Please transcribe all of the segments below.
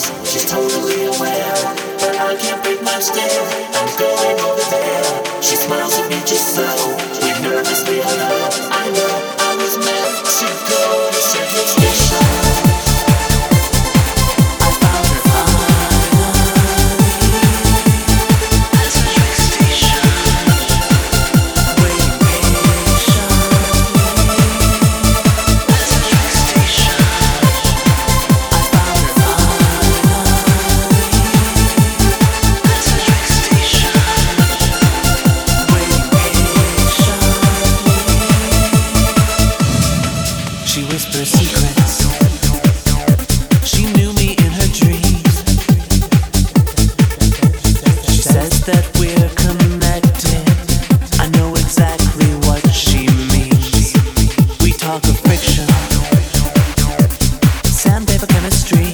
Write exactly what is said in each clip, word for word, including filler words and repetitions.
secrets, she's totally aware. But I can't break my stare, I'm going over there. She smiles at me just so, we nervously hello. I know I was meant to go to Central Station. I found her finally at Central Station, waiting patiently at Central Station. I found her finally at Central Station, waiting patiently. She whispers secrets. She knew me in her dreams. She says that we're connected. I know exactly what she means. We talk of friction, sandpaper chemistry.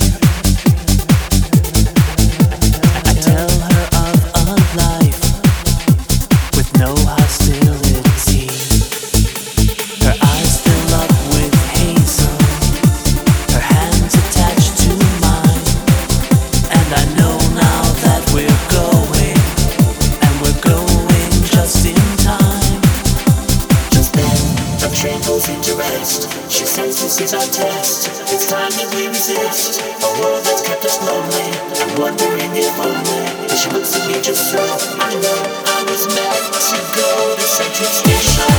I tell her of a life with no hostility. Her eyes fill up with hazel, her hands attached to mine. And I know now that we're going, and we're going just in time. Just then, the train pulls into rest. She says this is our test. It's time that we resist a world that's kept us lonely and wondering if only. And she looks at me just so, I know I was meant to go to Central Station.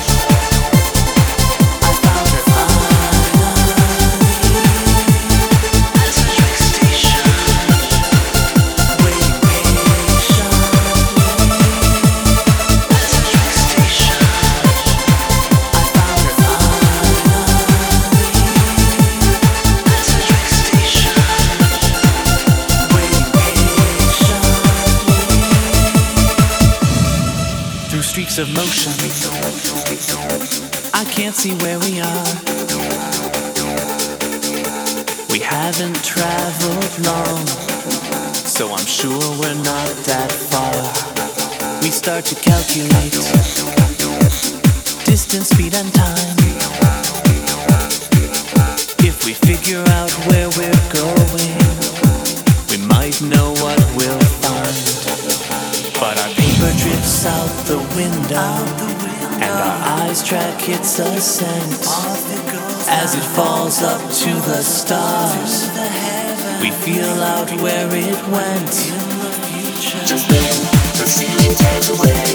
I found her finally at Central Station, waiting patiently at Central Station. I found her finally at Central Station, waiting patiently. Through streaks of motion, I can't see where we are. We haven't traveled long, so I'm sure we're not that far. We start to calculate distance, speed, and time. If we figure out where we're going, we might know what we'll find. But our paper drifts out the window, and our eyes track its ascent as it falls up to the stars. We feel out where it went. Just then, the ceiling tears away.